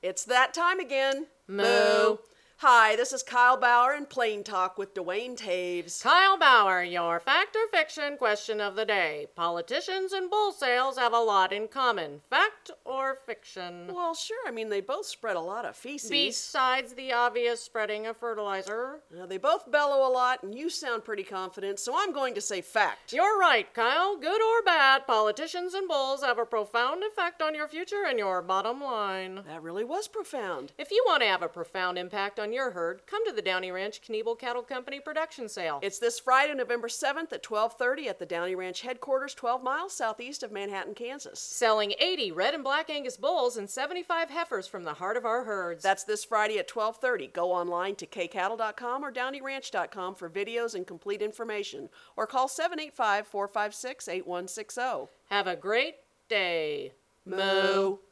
It's that time again. Moo. Hi, this is Kyle Bauer in Plain Talk with Dwayne Taves. Kyle Bauer, your fact or fiction question of the day. Politicians and bull sales have a lot in common. Fact or fiction? Well, sure. They both spread a lot of feces. Besides the obvious spreading of fertilizer. They both bellow a lot, and you sound pretty confident, so I'm going to say fact. You're right, Kyle. Good or bad, politicians and bulls have a profound effect on your future and your bottom line. That really was profound. If you want to have a profound impact on your herd, come to the Downey Ranch Knievel Cattle Company production sale. It's this Friday, November 7th at 12:30 at the Downey Ranch headquarters, 12 miles southeast of Manhattan, Kansas. Selling 80 red and black Angus bulls and 75 heifers from the heart of our herds. That's this Friday at 12:30. Go online to kcattle.com or downeyranch.com for videos and complete information, or call 785-456-8160. Have a great day. Moo.